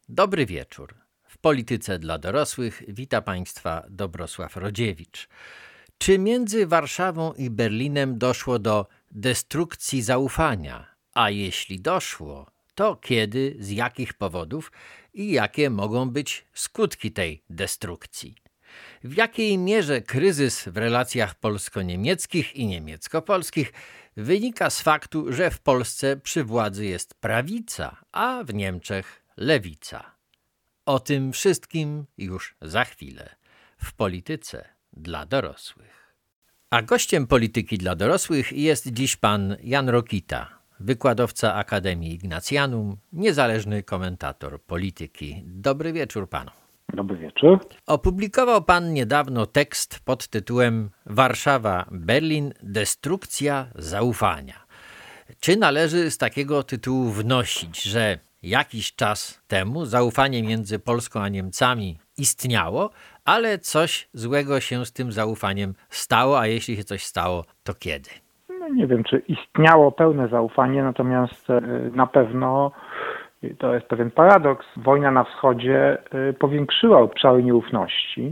Dobry wieczór. W Polityce dla dorosłych wita Państwa Dobrosław Rodziewicz. Czy między Warszawą i Berlinem doszło do destrukcji zaufania? A jeśli doszło, to kiedy, z jakich powodów i jakie mogą być skutki tej destrukcji? W jakiej mierze kryzys w relacjach polsko-niemieckich i niemiecko-polskich wynika z faktu, że w Polsce przy władzy jest prawica, a w Niemczech lewica? O tym wszystkim już za chwilę w Polityce dla dorosłych. A gościem Polityki dla dorosłych jest dziś pan Jan Rokita, wykładowca Akademii Ignatianum, niezależny komentator polityki. Dobry wieczór panu. Dobry wieczór. Opublikował pan niedawno tekst pod tytułem Warszawa-Berlin – destrukcja zaufania. Czy należy z takiego tytułu wnosić, że jakiś czas temu zaufanie między Polską a Niemcami istniało, ale coś złego się z tym zaufaniem stało, a jeśli się coś stało, to kiedy? No nie wiem, czy istniało pełne zaufanie, natomiast na pewno to jest pewien paradoks. Wojna na wschodzie powiększyła obszary nieufności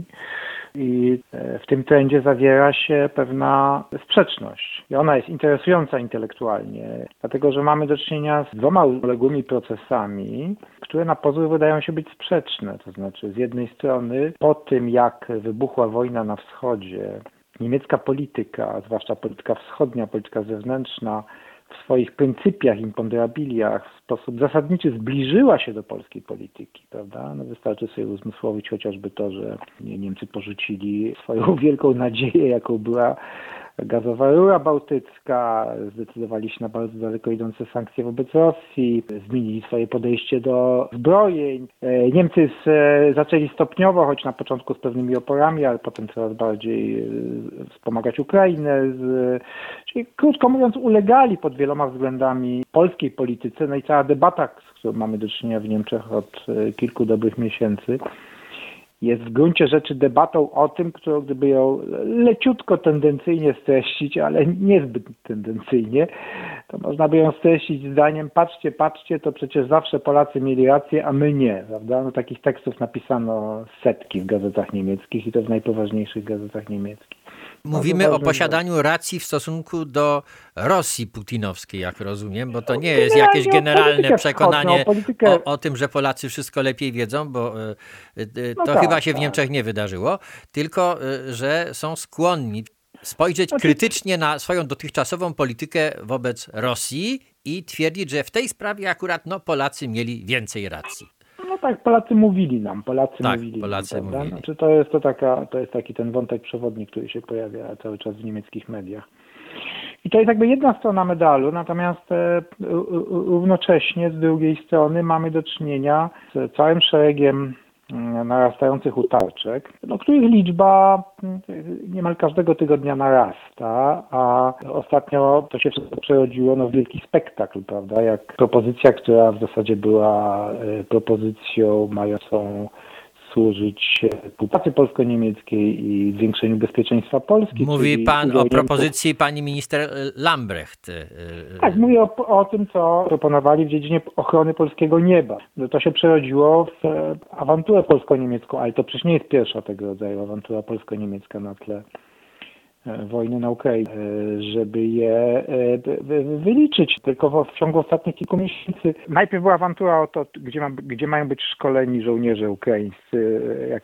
i w tym trendzie zawiera się pewna sprzeczność. I ona jest interesująca intelektualnie, dlatego że mamy do czynienia z dwoma uległymi procesami, które na pozór wydają się być sprzeczne. To znaczy z jednej strony po tym, jak wybuchła wojna na wschodzie, niemiecka polityka, zwłaszcza polityka wschodnia, polityka zewnętrzna, w swoich pryncypiach, imponderabiliach w sposób zasadniczy zbliżyła się do polskiej polityki, prawda? No wystarczy sobie uzmysłowić chociażby to, że Niemcy porzucili swoją wielką nadzieję, jaką była gazowa rura bałtycka, zdecydowali się na bardzo daleko idące sankcje wobec Rosji, zmienili swoje podejście do zbrojeń. Niemcy zaczęli stopniowo, choć na początku z pewnymi oporami, ale potem coraz bardziej wspomagać Ukrainę. Czyli krótko mówiąc ulegali pod wieloma względami polskiej polityce. No i cała debata, z którą mamy do czynienia w Niemczech od kilku dobrych miesięcy, jest w gruncie rzeczy debatą o tym, którą gdyby ją leciutko tendencyjnie streścić, ale niezbyt tendencyjnie, to można by ją streścić zdaniem: patrzcie, to przecież zawsze Polacy mieli rację, a my nie, prawda? No, takich tekstów napisano setki w gazetach niemieckich i to w najpoważniejszych gazetach niemieckich. Mówimy o posiadaniu racji w stosunku do Rosji putinowskiej, jak rozumiem, bo to nie jest jakieś generalne przekonanie o tym, że Polacy wszystko lepiej wiedzą, bo to chyba się w Niemczech nie wydarzyło, tylko że są skłonni spojrzeć krytycznie na swoją dotychczasową politykę wobec Rosji i twierdzić, że w tej sprawie akurat Polacy mieli więcej racji. No tak, Polacy mówili nam. Znaczy, to jest taki ten wątek przewodni, który się pojawia cały czas w niemieckich mediach. I to jest jakby jedna strona medalu, natomiast równocześnie z drugiej strony mamy do czynienia z całym szeregiem narastających utarczek, których liczba niemal każdego tygodnia narasta, a ostatnio to się wszystko przerodziło w wielki spektakl, prawda? Jak propozycja, która w zasadzie była propozycją mającą służyć współpracy polsko-niemieckiej i zwiększeniu bezpieczeństwa Polski. Mówi pan o propozycji pani minister Lambrecht. Tak, mówię o tym, co proponowali w dziedzinie ochrony polskiego nieba. To się przerodziło w awanturę polsko-niemiecką, ale to przecież nie jest pierwsza tego rodzaju awantura polsko-niemiecka na tle wojny na Ukrainie, żeby je wyliczyć. Tylko w ciągu ostatnich kilku miesięcy najpierw była awantura o to, gdzie mają być szkoleni żołnierze ukraińscy,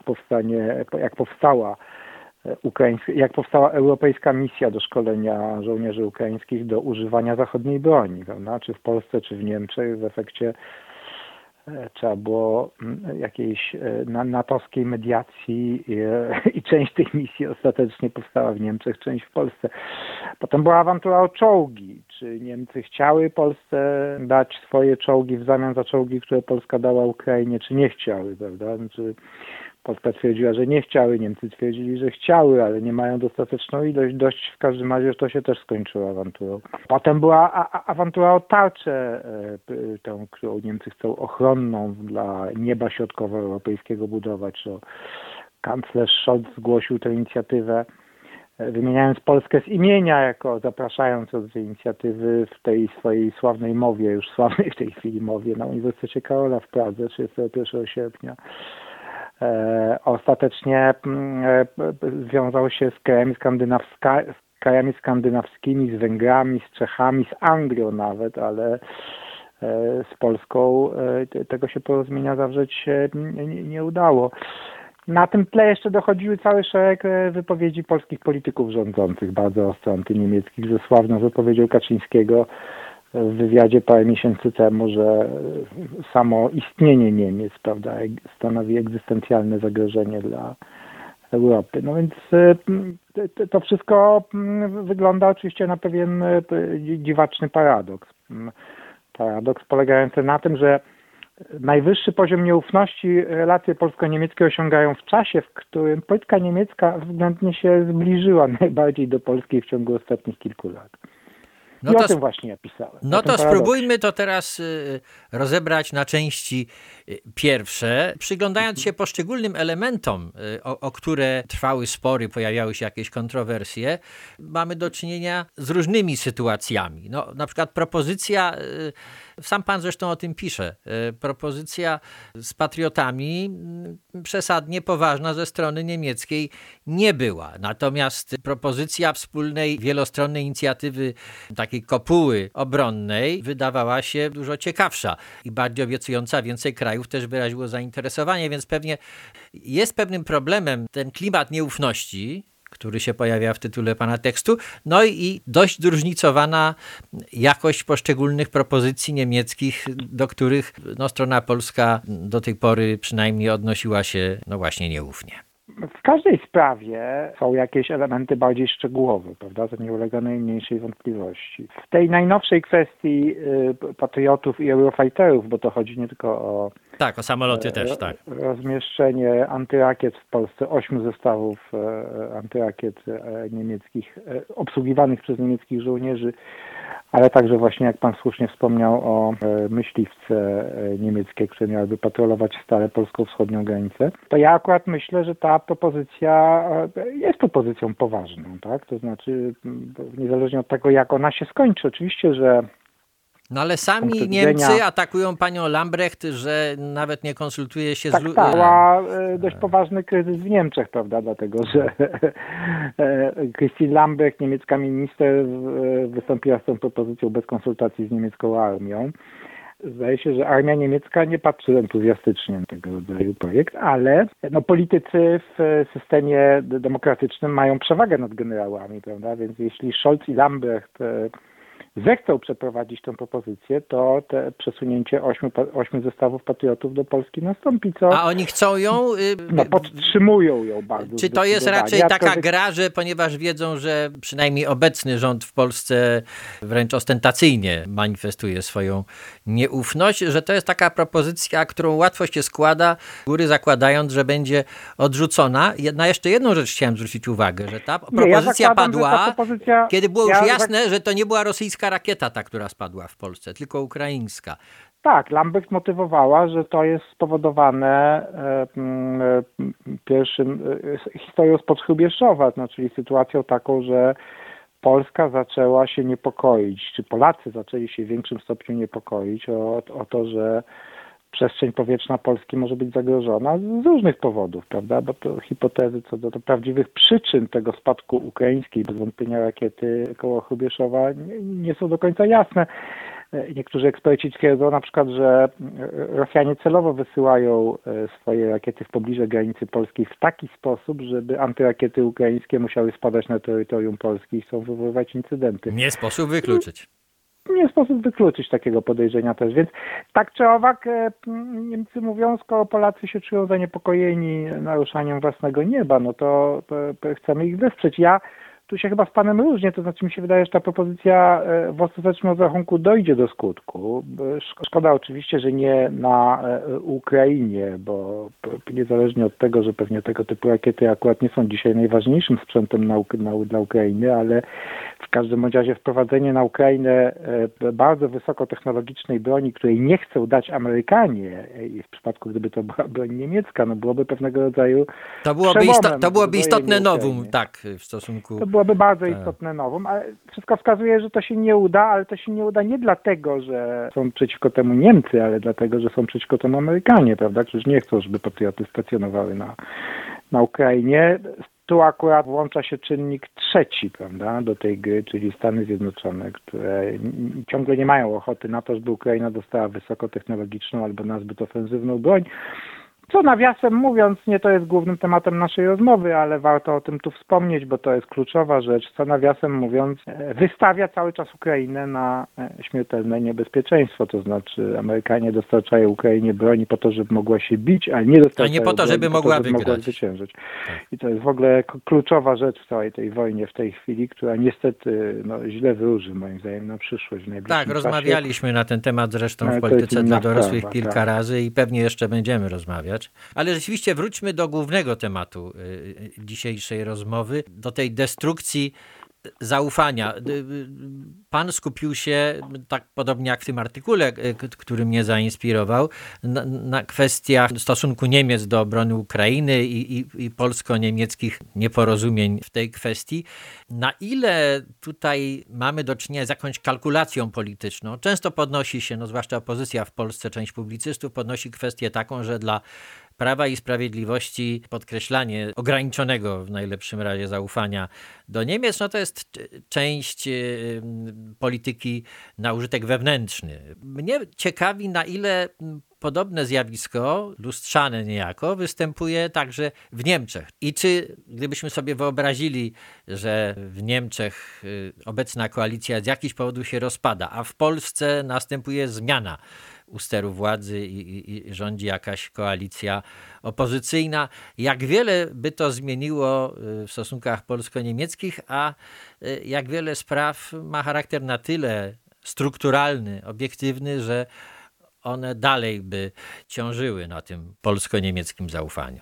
jak powstała europejska misja do szkolenia żołnierzy ukraińskich do używania zachodniej broni, prawda? Czy w Polsce, czy w Niemczech. W efekcie trzeba było jakiejś natowskiej mediacji i część tej misji ostatecznie powstała w Niemczech, część w Polsce. Potem była awantura o czołgi. Czy Niemcy chciały Polsce dać swoje czołgi w zamian za czołgi, które Polska dała Ukrainie, czy nie chciały, prawda? Znaczy, Polska twierdziła, że nie chciały, Niemcy twierdzili, że chciały, ale nie mają dostateczną ilość. Dość w każdym razie to się też skończyło awanturą. Potem była awantura o tarczę, tę, którą Niemcy chcą ochronną dla nieba środkowoeuropejskiego budować. Kanclerz Scholz zgłosił tę inicjatywę wymieniając Polskę z imienia, jako zapraszając do tej inicjatywy w tej swojej sławnej mowie, już sławnej w tej chwili mowie na Uniwersytecie Karola w Pradze 31 sierpnia. Ostatecznie związał się z krajami skandynawskimi, z Węgrami, z Czechami, z Anglią nawet, ale z Polską tego się porozumienia zawrzeć nie udało. Na tym tle jeszcze dochodziły cały szereg wypowiedzi polskich polityków rządzących, bardzo ostro antyniemieckich, ze sławną wypowiedzią Kaczyńskiego w wywiadzie parę miesięcy temu, że samo istnienie Niemiec, prawda, stanowi egzystencjalne zagrożenie dla Europy. No więc to wszystko wygląda oczywiście na pewien dziwaczny paradoks. Paradoks polegający na tym, że najwyższy poziom nieufności relacje polsko-niemieckie osiągają w czasie, w którym polityka niemiecka względnie się zbliżyła najbardziej do polskiej w ciągu ostatnich kilku lat. I o tym właśnie ja pisałem. No to spróbujmy to teraz rozebrać na części pierwsze. Przyglądając się poszczególnym elementom, o które trwały spory, pojawiały się jakieś kontrowersje, mamy do czynienia z różnymi sytuacjami. No, na przykład propozycja, sam pan zresztą o tym pisze, propozycja z patriotami przesadnie poważna ze strony niemieckiej nie była. Natomiast propozycja wspólnej, wielostronnej inicjatywy takiej kopuły obronnej wydawała się dużo ciekawsza i bardziej obiecująca. Więcej krajów też wyraziło zainteresowanie, więc pewnie jest pewnym problemem ten klimat nieufności, który się pojawia w tytule pana tekstu, no i dość zróżnicowana jakość poszczególnych propozycji niemieckich, do których strona polska do tej pory przynajmniej odnosiła się właśnie nieufnie. W każdej sprawie są jakieś elementy bardziej szczegółowe, prawda? To nie ulega najmniejszej wątpliwości. W tej najnowszej kwestii patriotów i eurofighterów, bo to chodzi nie tylko o... Tak, o samoloty też, tak. Rozmieszczenie antyrakiet w Polsce, 8 zestawów antyrakiet niemieckich, obsługiwanych przez niemieckich żołnierzy, ale także właśnie, jak pan słusznie wspomniał, o myśliwce niemieckie, które miałyby patrolować stale polską wschodnią granicę, to ja akurat myślę, że ta propozycja jest propozycją poważną, tak? To znaczy, niezależnie od tego, jak ona się skończy, oczywiście, że no ale sami Niemcy atakują panią Lambrecht, że nawet nie konsultuje się z ludźmi. Tak, była dość poważny kryzys w Niemczech, prawda, dlatego że Christine Lambrecht, niemiecka minister, wystąpiła z tą propozycją bez konsultacji z niemiecką armią. Zdaje się, że armia niemiecka nie patrzy entuzjastycznie na tego rodzaju projekt, ale politycy w systemie demokratycznym mają przewagę nad generałami, prawda, więc jeśli Scholz i Lambrecht zechcą przeprowadzić tę propozycję, to te przesunięcie 8 zestawów patriotów do Polski nastąpi. A oni chcą ją? Podtrzymują ją bardzo. Czy to jest raczej taka gra, że ponieważ wiedzą, że przynajmniej obecny rząd w Polsce wręcz ostentacyjnie manifestuje swoją nieufność, że to jest taka propozycja, którą łatwo się składa, z góry zakładając, że będzie odrzucona. Na jeszcze jedną rzecz chciałem zwrócić uwagę, że ta propozycja padła, kiedy było już jasne, że to nie była rosyjska rakieta ta, która spadła w Polsce, tylko ukraińska. Tak, Lambrecht motywowała, że to jest spowodowane historią spod Hrubieszowa, czyli sytuacją taką, że Polska zaczęła się niepokoić, czy Polacy zaczęli się w większym stopniu niepokoić o to, że przestrzeń powietrzna Polski może być zagrożona z różnych powodów, prawda? Bo to hipotezy co do prawdziwych przyczyn tego spadku ukraińskiej, bez wątpienia rakiety koło Hrubieszowa, nie są do końca jasne. Niektórzy eksperci twierdzą na przykład, że Rosjanie celowo wysyłają swoje rakiety w pobliże granicy polskiej w taki sposób, żeby antyrakiety ukraińskie musiały spadać na terytorium Polski i chcą wywoływać incydenty. Nie sposób wykluczyć. Nie sposób wykluczyć takiego podejrzenia też, więc tak czy owak Niemcy mówią, skoro Polacy się czują zaniepokojeni naruszaniem własnego nieba, no to chcemy ich wesprzeć. Ja tu się chyba z panem różnie, to znaczy mi się wydaje, że ta propozycja w ostatecznym rozrachunku dojdzie do skutku. Szkoda oczywiście, że nie na Ukrainie, bo niezależnie od tego, że pewnie tego typu rakiety akurat nie są dzisiaj najważniejszym sprzętem dla Ukrainy, ale w każdym razie wprowadzenie na Ukrainę bardzo wysokotechnologicznej broni, której nie chcą dać Amerykanie, i w przypadku gdyby to była broń niemiecka, no byłoby pewnego rodzaju to byłoby istotne novum, tak, w stosunku... To byłoby bardzo istotne novum, ale wszystko wskazuje, że to się nie uda, ale to się nie uda nie dlatego, że są przeciwko temu Niemcy, ale dlatego, że są przeciwko temu Amerykanie, prawda, którzy nie chcą, żeby patrioty stacjonowały na Ukrainie. Tu akurat włącza się czynnik trzeci, prawda, do tej gry, czyli Stany Zjednoczone, które ciągle nie mają ochoty na to, żeby Ukraina dostała wysokotechnologiczną albo nazbyt ofensywną broń. Co nawiasem mówiąc, nie to jest głównym tematem naszej rozmowy, ale warto o tym tu wspomnieć, bo to jest kluczowa rzecz. Co nawiasem mówiąc, wystawia cały czas Ukrainę na śmiertelne niebezpieczeństwo. To znaczy Amerykanie dostarczają Ukrainie broni po to, żeby mogła się bić, ale nie dostarczają po to, żeby mogła wygrać. Zwyciężyć. I to jest w ogóle kluczowa rzecz w całej tej wojnie w tej chwili, która niestety źle wróży moim zdaniem na przyszłość w najbliższym czasie. Rozmawialiśmy na ten temat zresztą w Polityce dla dorosłych kilka razy i pewnie jeszcze będziemy rozmawiać. Ale rzeczywiście wróćmy do głównego tematu dzisiejszej rozmowy, do tej destrukcji zaufania. Pan skupił się, tak podobnie jak w tym artykule, który mnie zainspirował, na kwestiach stosunku Niemiec do obrony Ukrainy i polsko-niemieckich nieporozumień w tej kwestii. Na ile tutaj mamy do czynienia z jakąś kalkulacją polityczną? Często podnosi się, zwłaszcza opozycja w Polsce, część publicystów podnosi kwestię taką, że dla Prawa i Sprawiedliwości podkreślanie ograniczonego w najlepszym razie zaufania do Niemiec, to jest część polityki na użytek wewnętrzny. Mnie ciekawi, na ile podobne zjawisko, lustrzane niejako, występuje także w Niemczech. I czy gdybyśmy sobie wyobrazili, że w Niemczech obecna koalicja z jakichś powodów się rozpada, a w Polsce następuje zmiana u steru władzy i rządzi jakaś koalicja opozycyjna. Jak wiele by to zmieniło w stosunkach polsko-niemieckich, a jak wiele spraw ma charakter na tyle strukturalny, obiektywny, że one dalej by ciążyły na tym polsko-niemieckim zaufaniu.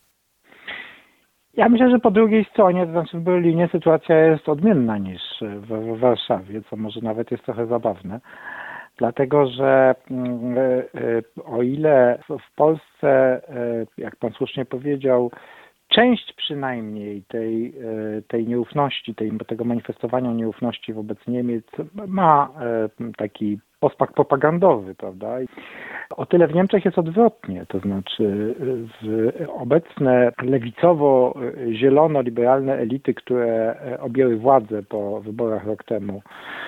Ja myślę, że po drugiej stronie, to znaczy w Berlinie, sytuacja jest odmienna niż w Warszawie, co może nawet jest trochę zabawne. Dlatego, że o ile w Polsce, jak pan słusznie powiedział, część przynajmniej tej nieufności, tego manifestowania nieufności wobec Niemiec ma taki posmak propagandowy, prawda? O tyle w Niemczech jest odwrotnie, to znaczy obecne lewicowo-zielono-liberalne elity, które objęły władzę po wyborach rok temu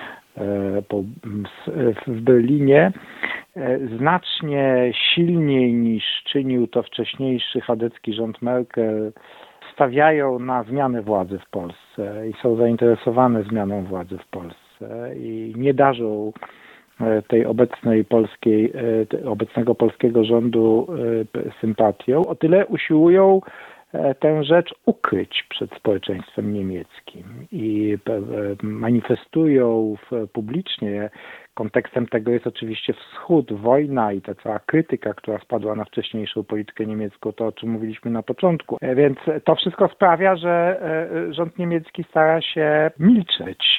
w Berlinie, znacznie silniej niż czynił to wcześniejszy chadecki rząd Merkel, stawiają na zmianę władzy w Polsce i są zainteresowane zmianą władzy w Polsce i nie darzą tej obecnego polskiego rządu sympatią. O tyle usiłują tę rzecz ukryć przed społeczeństwem niemieckim i manifestują publicznie. Kontekstem tego jest oczywiście wschód, wojna i ta cała krytyka, która spadła na wcześniejszą politykę niemiecką, to o czym mówiliśmy na początku. Więc to wszystko sprawia, że rząd niemiecki stara się milczeć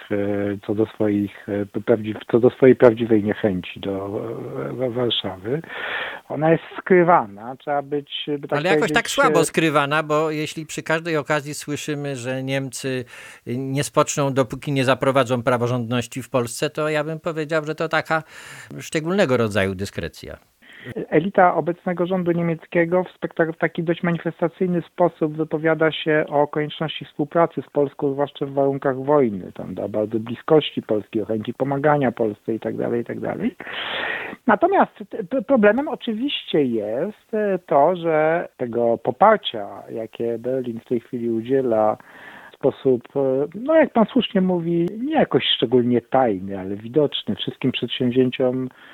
co do swojej prawdziwej niechęci do Warszawy. Ona jest skrywana, trzeba być... Ale jakoś tak słabo skrywana, bo jeśli przy każdej okazji słyszymy, że Niemcy nie spoczną, dopóki nie zaprowadzą praworządności w Polsce, to ja bym powiedział, że to taka szczególnego rodzaju dyskrecja. Elita obecnego rządu niemieckiego w taki dość manifestacyjny sposób wypowiada się o konieczności współpracy z Polską, zwłaszcza w warunkach wojny, tam do bardzo bliskości Polski, o chęci pomagania Polsce itd. Natomiast problemem oczywiście jest to, że tego poparcia, jakie Berlin w tej chwili udziela w sposób, jak pan słusznie mówi, nie jakoś szczególnie tajny, ale widoczny wszystkim przedsięwzięciom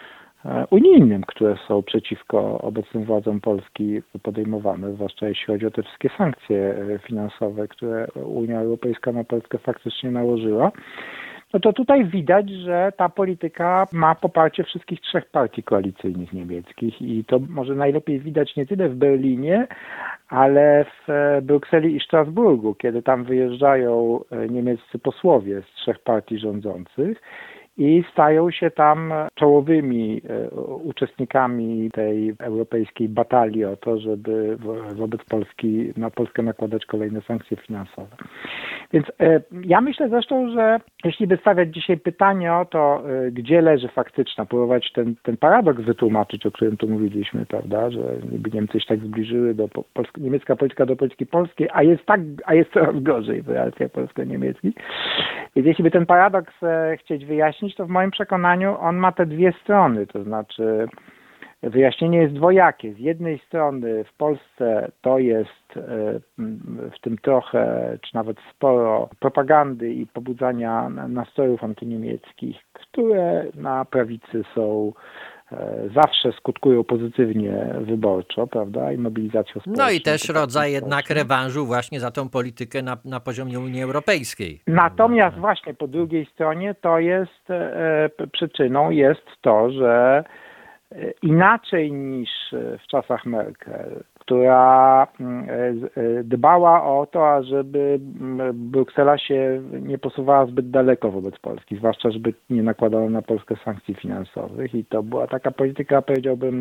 unijnym, które są przeciwko obecnym władzom Polski podejmowane, zwłaszcza jeśli chodzi o te wszystkie sankcje finansowe, które Unia Europejska na Polskę faktycznie nałożyła, no to tutaj widać, że ta polityka ma poparcie wszystkich trzech partii koalicyjnych niemieckich i to może najlepiej widać nie tyle w Berlinie, ale w Brukseli i Strasburgu, kiedy tam wyjeżdżają niemieccy posłowie z trzech partii rządzących i stają się tam czołowymi uczestnikami tej europejskiej batalii o to, żeby wobec Polski na Polskę nakładać kolejne sankcje finansowe. Więc ja myślę zresztą, że jeśli by stawiać dzisiaj pytanie o to, gdzie leży faktyczna, próbować ten paradoks wytłumaczyć, o którym tu mówiliśmy, prawda, że niby Niemcy się tak zbliżyły do niemiecka polityka do polityki polskiej, a jest coraz gorzej w relacjach polsko-niemieckich. Więc jeśli by ten paradoks chcieć wyjaśnić, to w moim przekonaniu on ma te dwie strony, to znaczy wyjaśnienie jest dwojakie. Z jednej strony w Polsce to jest w tym trochę, czy nawet sporo propagandy i pobudzania nastrojów antyniemieckich, które na prawicy są zawsze skutkują pozytywnie wyborczo, prawda, i mobilizacją społeczną. No i też rodzaj jednak rewanżu właśnie za tą politykę na poziomie Unii Europejskiej. Natomiast właśnie po drugiej stronie to jest, przyczyną jest to, że inaczej niż w czasach Merkel, która dbała o to, ażeby Bruksela się nie posuwała zbyt daleko wobec Polski, zwłaszcza żeby nie nakładała na Polskę sankcji finansowych i to była taka polityka, powiedziałbym,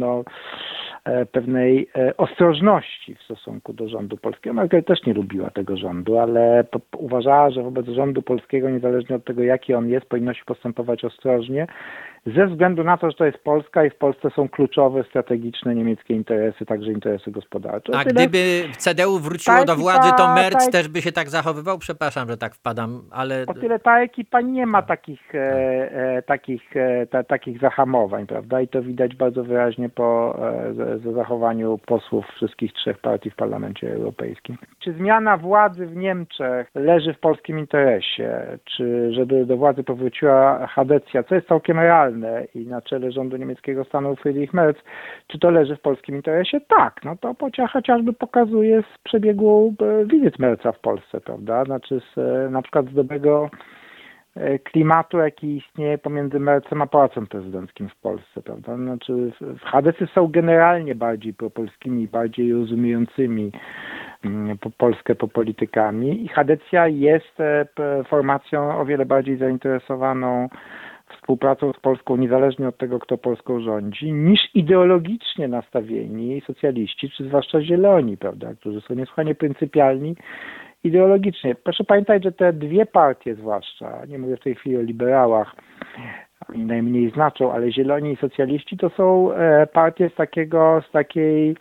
pewnej ostrożności w stosunku do rządu polskiego. Merkel też nie lubiła tego rządu, ale uważała, że wobec rządu polskiego, niezależnie od tego, jaki on jest, powinno się postępować ostrożnie, ze względu na to, że to jest Polska i w Polsce są kluczowe, strategiczne niemieckie interesy, także interesy gospodarcze. A gdyby CDU wróciło do władzy, to Merz też by się tak zachowywał? Przepraszam, że tak wpadam, ale... O tyle ta ekipa nie ma takich zahamowań, prawda? I to widać bardzo wyraźnie po zachowaniu posłów wszystkich trzech partii w Parlamencie Europejskim. Czy zmiana władzy w Niemczech leży w polskim interesie? Czy żeby do władzy powróciła Hadecja, co jest całkiem realne, i na czele rządu niemieckiego stanął Friedrich Merz, czy to leży w polskim interesie? Tak, no to chociażby pokazuje z przebiegu wizyt Merza w Polsce, prawda? Znaczy na przykład z dobrego klimatu, jaki istnieje pomiędzy Merzem a Pałacem Prezydenckim w Polsce, prawda? Znaczy Hadecy są generalnie bardziej propolskimi, bardziej rozumiejącymi Polskę politykami i Hadecja jest formacją o wiele bardziej zainteresowaną współpracą z Polską, niezależnie od tego, kto Polską rządzi, niż ideologicznie nastawieni socjaliści, czy zwłaszcza zieloni, prawda, którzy są niesłychanie pryncypialni ideologicznie. Proszę pamiętać, że te dwie partie zwłaszcza, nie mówię w tej chwili o liberałach, oni najmniej znaczą, ale zieloni i socjaliści to są partie z takiej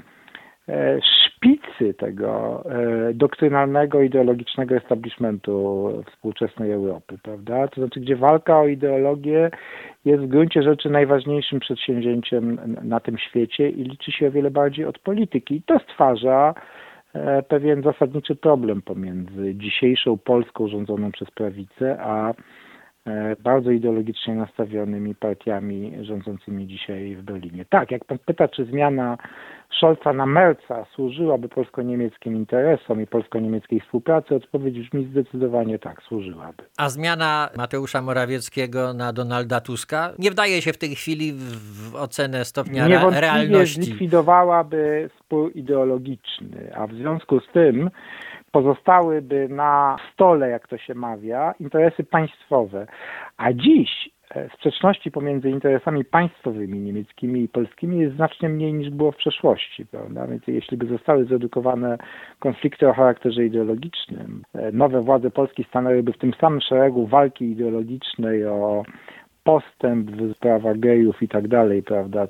szpicy tego doktrynalnego, ideologicznego establishmentu współczesnej Europy, prawda? To znaczy, gdzie walka o ideologię jest w gruncie rzeczy najważniejszym przedsięwzięciem na tym świecie i liczy się o wiele bardziej od polityki. I to stwarza pewien zasadniczy problem pomiędzy dzisiejszą Polską rządzoną przez prawicę, a bardzo ideologicznie nastawionymi partiami rządzącymi dzisiaj w Berlinie. Tak, jak pan pyta, czy zmiana Scholza na Merza służyłaby polsko-niemieckim interesom i polsko-niemieckiej współpracy, odpowiedź brzmi zdecydowanie tak, służyłaby. A zmiana Mateusza Morawieckiego na Donalda Tuska nie wdaje się w tej chwili w ocenę stopnia realności. Niewątpliwie zlikwidowałaby spór ideologiczny, a w związku z tym pozostałyby na stole, jak to się mawia, interesy państwowe. A dziś sprzeczności pomiędzy interesami państwowymi, niemieckimi i polskimi jest znacznie mniej niż było w przeszłości, prawda? Więc jeśli by zostały zredukowane konflikty o charakterze ideologicznym, nowe władze Polski stanęłyby w tym samym szeregu walki ideologicznej o postęp w sprawach gejów i tak dalej, prawda,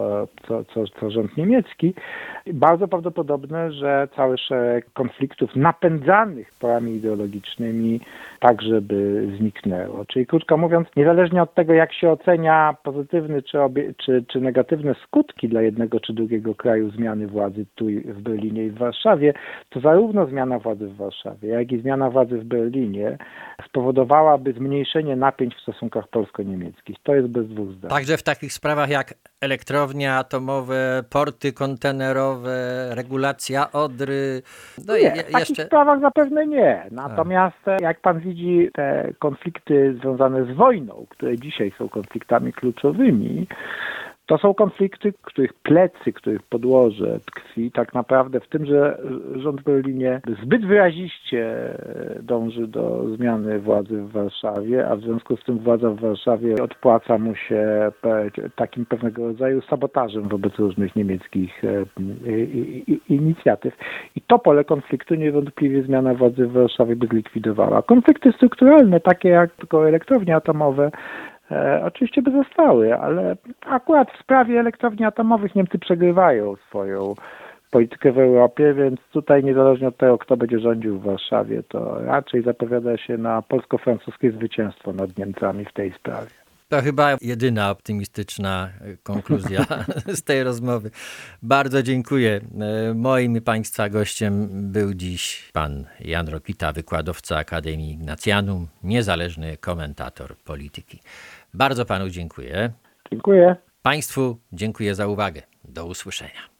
co rząd niemiecki, bardzo prawdopodobne, że cały szereg konfliktów napędzanych porami ideologicznymi także by zniknęło. Czyli krótko mówiąc, niezależnie od tego, jak się ocenia pozytywne czy negatywne skutki dla jednego czy drugiego kraju zmiany władzy tu w Berlinie i w Warszawie, to zarówno zmiana władzy w Warszawie, jak i zmiana władzy w Berlinie spowodowałaby zmniejszenie napięć w stosunkach polsko-niemieckich. To jest bez dwóch zdań. Także w takich sprawach jak Elektrownie atomowe, porty kontenerowe, regulacja Odry. No nie, w takich sprawach zapewne nie. Natomiast jak pan widzi, te konflikty związane z wojną, które dzisiaj są konfliktami kluczowymi, to są konflikty, których plecy, których podłoże tkwi tak naprawdę w tym, że rząd w Berlinie zbyt wyraziście dąży do zmiany władzy w Warszawie, a w związku z tym władza w Warszawie odpłaca mu się takim pewnego rodzaju sabotażem wobec różnych niemieckich inicjatyw. I to pole konfliktu niewątpliwie zmiana władzy w Warszawie by zlikwidowała. Konflikty strukturalne, takie jak tylko elektrownie atomowe, oczywiście by zostały, ale akurat w sprawie elektrowni atomowych Niemcy przegrywają swoją politykę w Europie, więc tutaj niezależnie od tego, kto będzie rządził w Warszawie, to raczej zapowiada się na polsko-francuskie zwycięstwo nad Niemcami w tej sprawie. To chyba jedyna optymistyczna konkluzja z tej rozmowy. Bardzo dziękuję. Moim i Państwa gościem był dziś pan Jan Rokita, wykładowca Akademii Ignatianum, niezależny komentator polityki. Bardzo panu dziękuję. Dziękuję. Państwu dziękuję za uwagę. Do usłyszenia.